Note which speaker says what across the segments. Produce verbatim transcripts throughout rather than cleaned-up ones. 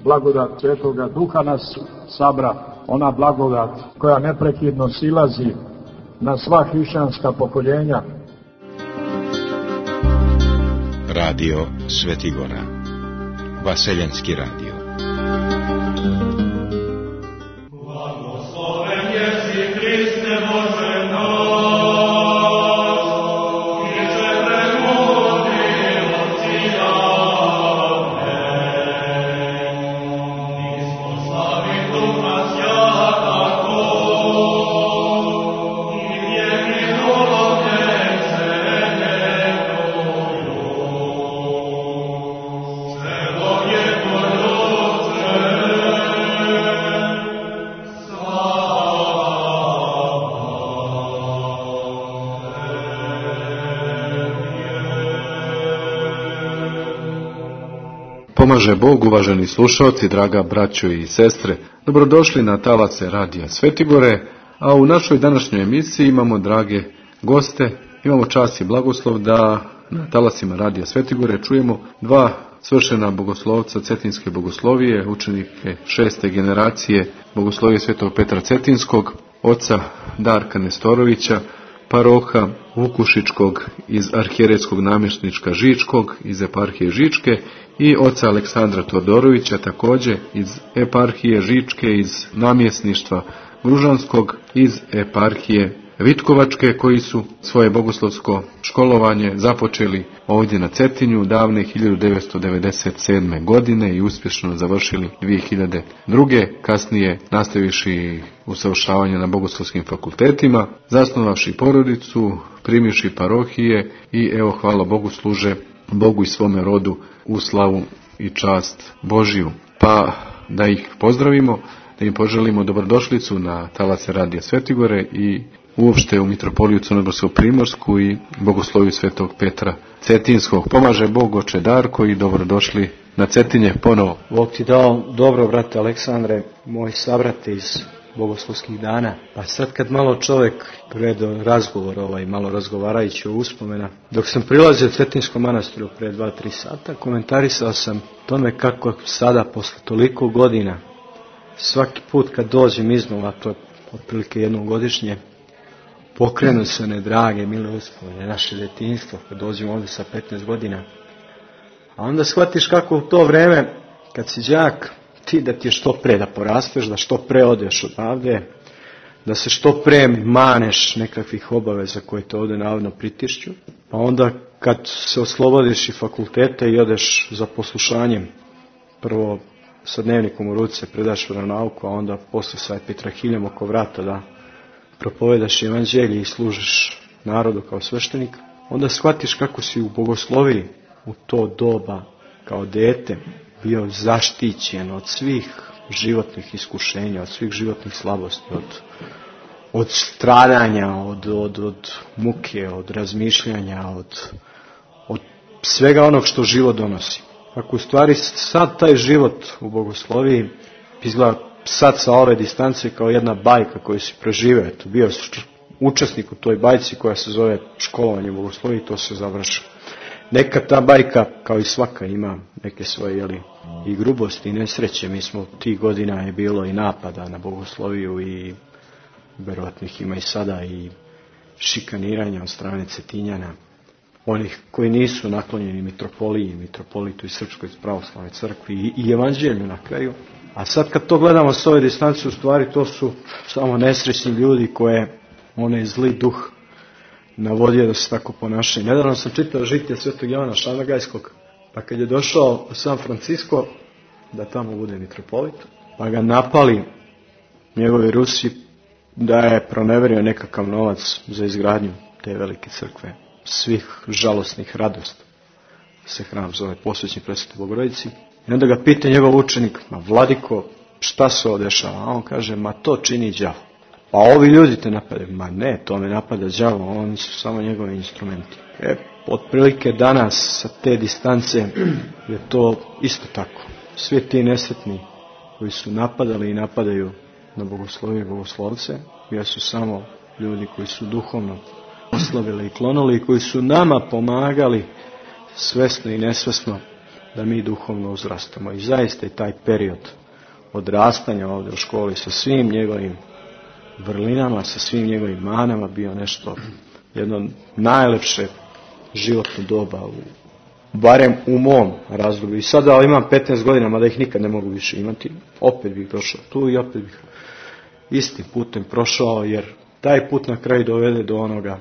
Speaker 1: blagodat Svetoga Duha nas sabra, ona blagodat koja neprekidno silazi na sva hrišćanska pokoljenja.
Speaker 2: Radio Svetigora, Vaseljenski radio.
Speaker 3: Blagosloven jesi Hriste Bože naš.
Speaker 4: Pomaže Bog, uvaženi slušalci, draga braćo i sestre, dobrodošli na talace Radija Svetigore, a u našoj današnjoj emisiji imamo drage goste, imamo čast i blagoslov da na talacima Radija Svetigore čujemo dva svršena bogoslovca Cetinske bogoslovije, učenike šeste generacije bogoslovije Svetog Petra Cetinskog, oca Darka Nestorovića, paroha Vukušičkog iz arhijeretskog namještenička Žičkog, iz eparhije Žičke, i oca Aleksandra Todorovića, također iz eparhije Žičke, iz namjesništva Gružanskog, iz eparhije Vitkovačke, koji su svoje bogoslovsko školovanje započeli ovdje na Cetinju davne hiljadu devetsto devedeset sedme. godine i uspješno završili dvije hiljade druge. kasnije nastaviši usavršavanje na bogoslovskim fakultetima, zasnovavši porodicu, primivši parohije i evo, hvala Bogu, služe Bogu i svome rodu u slavu i čast Božiju. Pa da ih pozdravimo, da im poželimo dobrodošlicu na talace Radija Svetigore i uopšte u mitropoliju Crnogorsku Primorsku i bogosloviju Svetog Petra Cetinskog. Pomaže Bog, oče Darko, i dobrodošli na Cetinje ponovo.
Speaker 5: Bog ti dao dobro, brate Aleksandre, moj sabrate iz bogoslovskih dana. Pa sad kad malo čovjek predo razgovor, ovaj, malo razgovarajući o uspomena, dok sam prilazio Cetinskom manastiru pre dva tri sata, komentarisao sam tome kako sada, posle toliko godina, svaki put kad dođem iznova, to je otprilike jednom godišnje, pokrenu se one drage, mile uspomene, naše detinjstvo, kad dođemo ovdje sa petnaest godina. A onda shvatiš kako u to vreme, kad si đak, ti da ti je što pre da porasteš, da što pre odeš odavde, da se što pre maneš nekakvih obaveza koje te ovdje navodno pritišću. Pa onda kad se oslobodiš i fakultete i odeš za poslušanjem, prvo sa dnevnikom u ruci predaš vjeronauku, a onda posle sa epitrahiljem oko vrata da propovedaš evanđelje i služiš narodu kao sveštenik, onda shvatiš kako si u bogosloviji u to doba kao dete bio zaštićen od svih životnih iskušenja, od svih životnih slabosti, od, od stradanja, od, od, od muke, od razmišljanja, od, od svega onog što život donosi. Ako u stvari sad taj život u bogosloviji izgleda sad sa ove distance kao jedna bajka koju si preživio, eto, bio učesnik u toj bajci koja se zove školovanje u bogosloviji, to se završilo. Neka ta bajka, kao i svaka, ima neke svoje, jeli, i grubosti i nesreće. Mi smo tih godina je bilo i napada na bogosloviju i verovatnih ima i sada i šikaniranja od strane Cetinjana, onih koji nisu naklonjeni mitropoliji, mitropolitu i Srpskoj pravoslavnoj crkvi i, i evanđelju na kraju. A sad kad to gledamo s ove distance, u stvari to su samo nesrećni ljudi koje onaj zli duh navodio da se tako ponašaju. Nedavno sam čitao žitije Svetog Jovana Šamagajskog, pa kad je došao u San Francisco da tamo bude mitropolit, pa ga napali njegovi Rusi da je proneverio nekakav novac za izgradnju te velike crkve, svih žalosnih radosti. Se hram zove posvećen Presvetoj Bogorodici. I onda ga pita njegov učenik: ma vladiko, šta se ovo dešava? A on kaže: ma to čini đavo. Pa ovi ljudi te napadaju. Ma ne, to me napada đavo, oni su samo njegovi instrumenti. E, otprilike danas sa te distance je to isto tako. Svi ti nesretni koji su napadali i napadaju na bogoslovije i bogoslovce, jesu samo ljudi koji su duhovno oslabili i klonuli i koji su nama pomagali svesno i nesvesno da mi duhovno uzrastamo. I zaista je taj period odrastanja ovdje u školi sa svim njegovim vrlinama, sa svim njegovim manama bio nešto, jedno najlepše životno doba, u, barem u mom razdoblju. I sada imam petnaest godina, mada ih nikad ne mogu više imati, opet bih došao tu i opet bih istim putem prošao, jer taj put na kraju dovede do onoga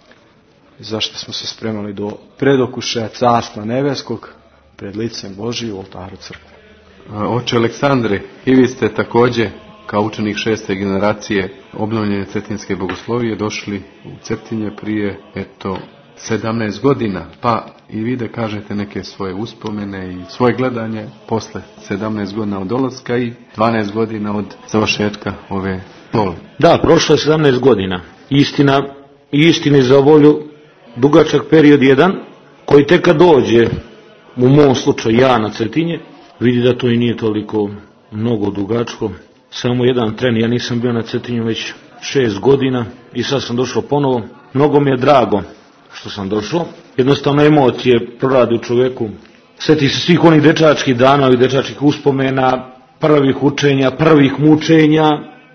Speaker 5: zašto smo se spremali, do predokušaja Carstva nebeskog pred licem Božije u oltaru crkve.
Speaker 4: Oče Aleksandre, i vi ste također kao učenik šeste generacije obnovljene Cetinske bogoslovije došli u Cetinje prije eto sedamnaest godina, pa i vi da kažete neke svoje uspomene i svoje gledanje posle sedamnaest godina od dolaska i dvanaest godina od završetka ove škole.
Speaker 6: Da, prošlo je sedamnaest godina. Istina, istini za volju dugačak period jedan, koji tek kad dođe, u mom slučaju ja na Cetinje, vidi da to i nije toliko mnogo dugačko. Samo jedan tren, ja nisam bio na Cetinju već šest godina i sad sam došao ponovo. Mnogo mi je drago što sam došao. Jednostavno emocije prorade u čovjeku. Sjeti se svih onih dečačkih dana, ovih dečačkih uspomena, prvih učenja, prvih mučenja,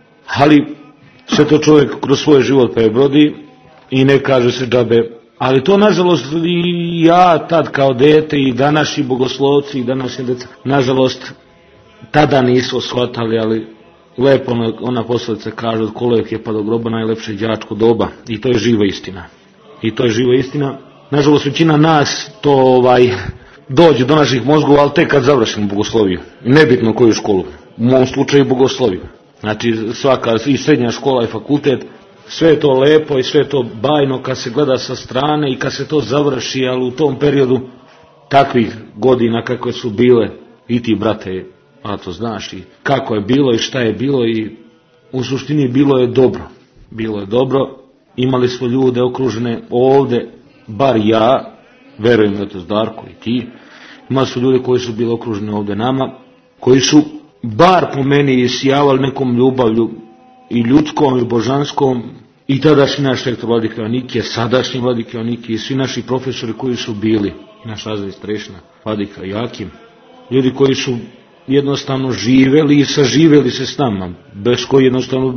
Speaker 6: ali sve to čovjek kroz svoj život prebrodi i ne kaže se džabe. Ali to, nažalost, i ja tad kao dete i današnji bogoslovci i današnji deca, nažalost, tada nisu shvatali, ali lepo ona, ona poslovica kaže od kolevke pa do groba najlepše đačko doba. I to je živa istina. I to je živa istina. Nažalost, većina nas to ovaj, dođe do naših mozgova, ali tek kad završimo bogosloviju. Nebitno koju školu. U mom slučaju bogosloviju. Znači, svaka i srednja škola i fakultet, sve je to lepo i sve je to bajno kad se gleda sa strane i kad se to završi, ali u tom periodu takvih godina kakve su bile, i ti, brate, a to znaš, i kako je bilo i šta je bilo, i u suštini bilo je dobro. Bilo je dobro, imali smo ljude okružene ovdje, bar ja, verujem da to Zdarko i ti, imali su ljude koji su bili okruženi ovdje nama, koji su bar po meni isijavali nekom ljubavlju i ljudskom i božanskom, i tadašnji naš rektor Vladika Joannikije, sadašnji Vladika Joannikije i svi naši profesori koji su bili, i naš razred starešina Vladika Jakim, ljudi koji su jednostavno živeli i saživeli se s nama, bez koji jednostavno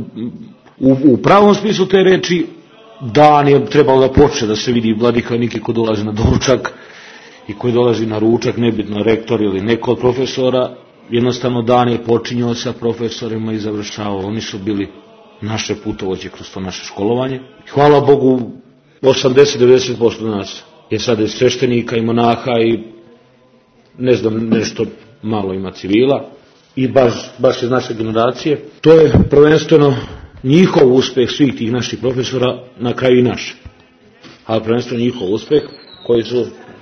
Speaker 6: u, u pravom smislu te reči dan je trebalo da počne da se vidi Vladika Joannikije ko dolazi na doručak i koji dolazi na ručak, nebitno rektor ili neko od profesora. Jednostavno dan je počinjao sa profesorima i završavao. Oni su bili naše putovođe kroz to naše školovanje. Hvala Bogu, osamdeset do devedeset posto nas je sada i sveštenika i monaha i ne znam, nešto malo ima civila i baš, baš iz naše generacije. To je prvenstveno njihov uspeh svih tih naših profesora, na kraju i naš. A prvenstveno njihov uspeh koji su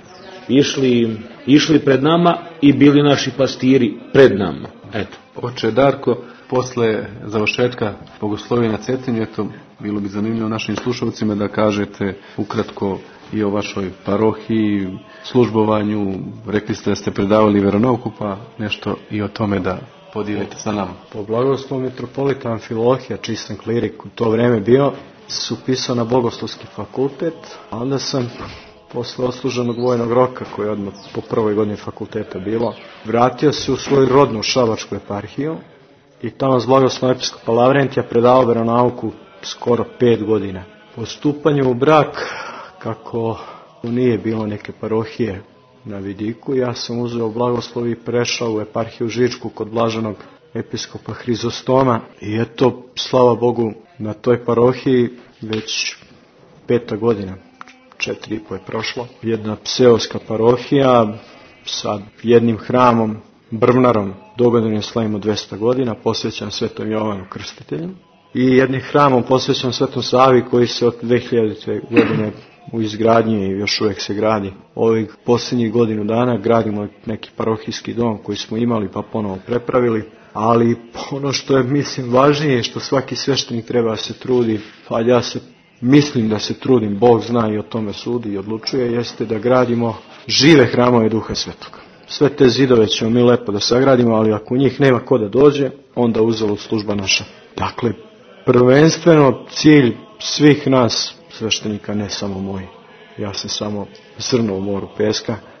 Speaker 6: išli, išli pred nama i bili naši pastiri pred nama. Eto.
Speaker 4: Oče Darko, posle završetka bogoslovija na Cetinju, eto, bilo bi zanimljivo našim slušalcima da kažete ukratko i o vašoj parohiji, službovanju. Rekli ste da ste predavali veronauku, pa nešto i o tome da podijelite sa nama.
Speaker 5: Po blagoslovu mitropolita Amfilohija, čiji sam klirik u to vreme bio, su pisao na bogoslovski fakultet, a onda sam posle odsluženog vojnog roka, koji je odmah po prvoj godini fakulteta bilo, vratio se u svoju rodnu šabačku eparhiju i tamo s blagoslovom episkopa Lavrentija predavao veronauku skoro pet godina. Po stupanju u brak, kako nije bilo neke parohije na vidiku, ja sam uzeo blagoslov i prešao u eparhiju Žičku kod blaženog episkopa Hrizostoma i eto, slava Bogu, na toj parohiji već peta godina, četiri i po je prošlo. Jedna seoska parohija sa jednim hramom, brvnarom, dogodine slavimo dvesta godina, posvećan Svetom Jovanu Krstitelju, i jednim hramom posvećan Svetom Savi koji se od dve hiljadite godine u izgradnji i još uvijek se gradi. Ovih posljednjih godinu dana gradimo neki parohijski dom koji smo imali pa ponovo prepravili, ali ono što je, mislim, važnije, što svaki sveštenik treba se trudi, pa ja se mislim da se trudim, Bog zna i o tome sudi i odlučuje, jeste da gradimo žive hramove Duha Svetoga. Sve te zidove ćemo mi lepo da sagradimo, ali ako u njih nema ko da dođe, onda uzalud služba naša. Dakle, prvenstveno cilj svih nas sveštenika, ne samo moj, ja sam samo zrno u moru peska,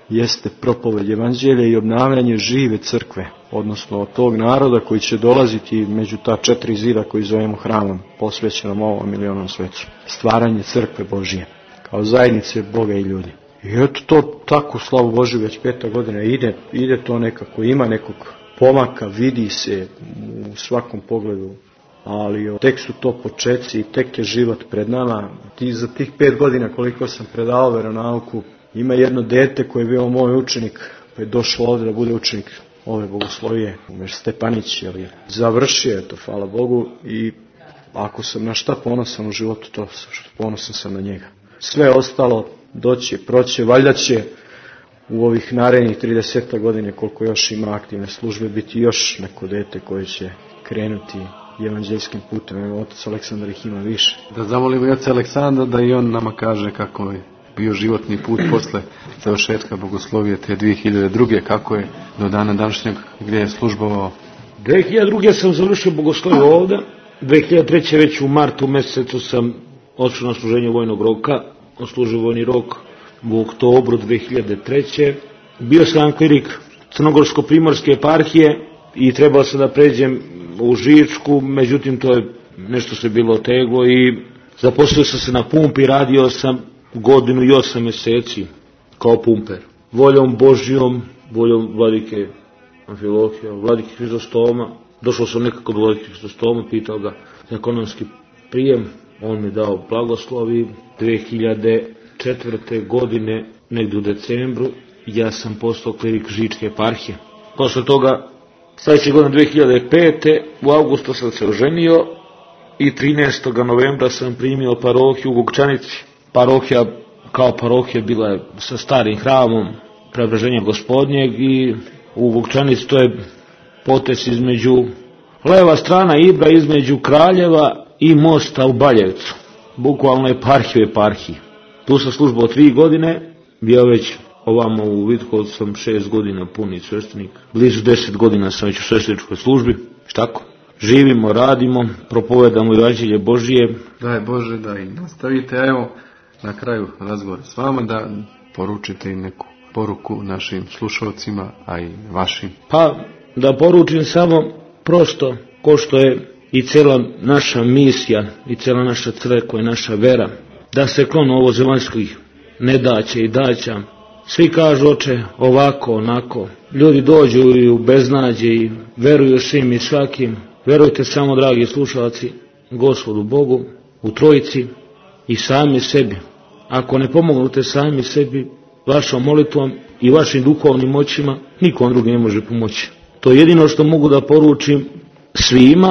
Speaker 5: jeste propoved evanđelja i obnavljanje žive crkve, odnosno od tog naroda koji će dolaziti među ta četiri zida koji zovemo hramom, posvećenom ovom milionom svecu. Stvaranje crkve Božije, kao zajednice Boga i ljudi. I eto to tako, slavu Božju, već peta godina ide, ide to nekako, ima nekog pomaka, vidi se u svakom pogledu, ali tek su to počeci i tek je život pred nama. Ti, za tih pet godina koliko sam predavao veronauku, ima jedno dete koje je bio moj učenik, pa je došlo ovdje da bude učenik ove bogoslovije, Umer Stepanić, ali završio je to, hvala Bogu, i ako sam na šta ponosan u životu, to ponosan sam na njega. Sve ostalo doće, proće, valjda će u ovih narednih trideset godine, koliko još ima aktivne službe, biti još neko dete koje će krenuti evanđeljskim putem. Evo, otac Aleksandar ih ima više.
Speaker 4: Da zamolimo i oca Aleksandra da i on nama kaže kako je bio životni put posle završetka bogoslovije te dvije hiljade druge. Kako je do dana današnjeg, gdje je službovao?
Speaker 6: dvije hiljade druge sam završio bogoslovije ovdje. dvije hiljade treće već u martu mjesecu sam odšao na služenje vojnog roka. Odslužio vojni rok u oktobru dvije hiljade treće. Bio sam klirik Crnogorsko-primorske eparhije i trebao sam da pređem u Žičku, međutim to je nešto se bilo oteglo i zaposlio sam se na pumpi, radio sam godinu i osam mjeseci kao pumper. Voljom Božjom, voljom vladike Amfilohija, vladike Hrizostoma, došao sam nekako do vladike Hrizostoma, pitao ga za ekonomski prijem, on mi dao blagoslovi. Dvije hiljade četvrte. godine, negdje u decembru, ja sam postao klirik Žičke eparhije. Posle toga, sljedeće godine dvije hiljade pete. u avgustu sam se oženio i trinaestog novembra sam primio parohiju u Vukčanici. Parohija kao parohija bila je sa starim hramom Preobraženja Gospodnjeg i u Vukčanici to je potez između, leva strana Ibra između Kraljeva i mosta u Baljevcu. Bukvalno eparhiju eparhiji. Tu sam službao tri godine, bio već ovamo u Vitkovcu sam šest godina puni sveštenik. Blizu deset godina sam već u svešteničkoj službi. Štako? Živimo, radimo, propovedamo evanđelje Božije.
Speaker 4: Daj Bože da i nastavite. Evo, na kraju razgovora s vama da poručite i neku poruku našim slušalcima, a i vašim.
Speaker 6: Pa, da poručim samo prosto, ko što je i cijela naša misija, i cijela naša crkva i naša vera, da se klonu ovo zemaljskih nedaća i daća. Svi kažu, oče, ovako, onako. Ljudi dođu i u beznađe i veruju svim i svakim. Verujte samo, dragi slušalci, Gospodu Bogu, u Trojici i sami sebi. Ako ne pomognete sami sebi, vašom molitvom i vašim duhovnim moćima, nikom drugi ne može pomoći. To je jedino što mogu da poručim svima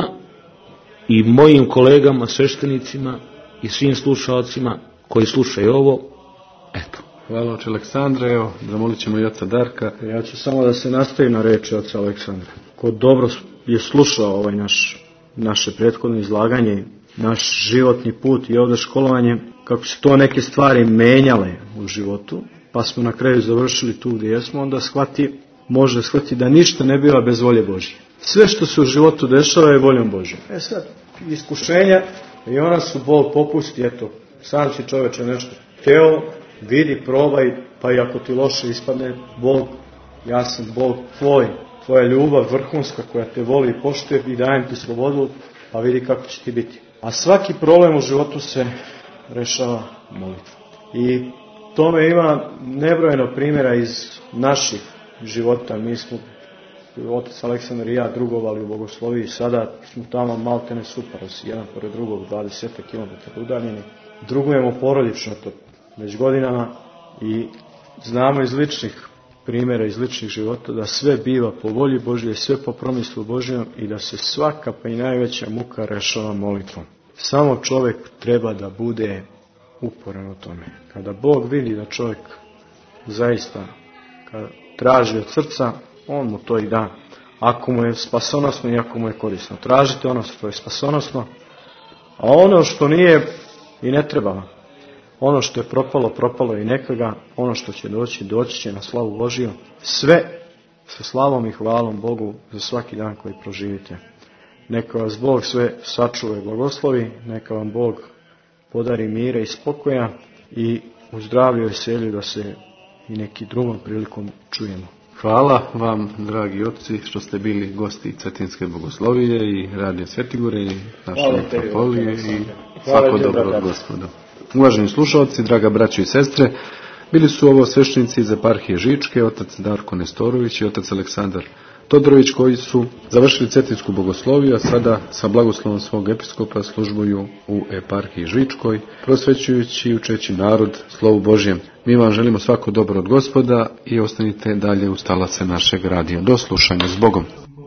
Speaker 6: i mojim kolegama, sveštenicima i svim slušalcima koji slušaju ovo. Eto.
Speaker 4: Hvala oče Aleksandre, evo, zamolit ćemo i oca Darka.
Speaker 5: Ja ću samo da se nastavim na reči oca Aleksandra. Ko dobro je slušao ovaj naš, naše prethodno izlaganje, naš životni put i ovdje školovanje, kako su to neke stvari menjale u životu, pa smo na kraju završili tu gdje jesmo, onda shvati, može shvati da ništa ne biva bez volje Božje. Sve što se u životu dešava je voljom Božjom. E sad, iskušenja, i ona su Bog popusti, eto, sam si čoveče nešto teo, vidi, probaj, pa i ako ti loše ispadne, Bog, ja sam Bog tvoj, tvoja ljubav vrhunska koja te voli i poštuje i dajem ti slobodu, pa vidi kako će ti biti. A svaki problem u životu se rešava molitvom. I tome ima nebrojeno primjera iz naših života. Mi smo, otac Aleksandar i ja, drugovali u bogosloviji, sada smo tamo maltene suparosi, jedan pored drugog, dvadeset kilometara udaljeni. Drugujemo porodično to već godinama i znamo iz ličnih primjera, iz ličnih života, da sve biva po volji Božje, sve po promislu Božjom i da se svaka pa i najveća muka rešava molitvom. Samo čovjek treba da bude uporan u tome. Kada Bog vidi da čovjek zaista kada traži od srca, on mu to i da. Ako mu je spasonosno i ako mu je korisno. Tražite ono što je spasonosno, a ono što nije i ne treba. Ono što je propalo, propalo i neka ga. Ono što će doći, doći će na slavu Božiju. Sve sa slavom i hvalom Bogu za svaki dan koji proživite. Neka vas Bog sve sačuva i blagoslovi. Neka vam Bog podari mira i spokoja i u zdravlju i veselju da se i neki drugom prilikom čujemo.
Speaker 4: Hvala vam, dragi otci, što ste bili gosti Cetinske bogoslovije i Radio Svetigore i naše metropolije i svako dobro od Gospoda. Uvaženi slušalci, draga braćo i sestre, bili su ovo sveštenici iz eparhije Žičke, otac Darko Nestorović i otac Aleksandar Todorović, koji su završili Cetinsku bogosloviju, a sada sa blagoslovom svog episkopa službuju u eparhiji Žičkoj, prosvećujući i učeći narod slovu Božjem. Mi vam želimo svako dobro od Gospoda i ostanite dalje uz talace našeg radija. Do slušanja s Bogom.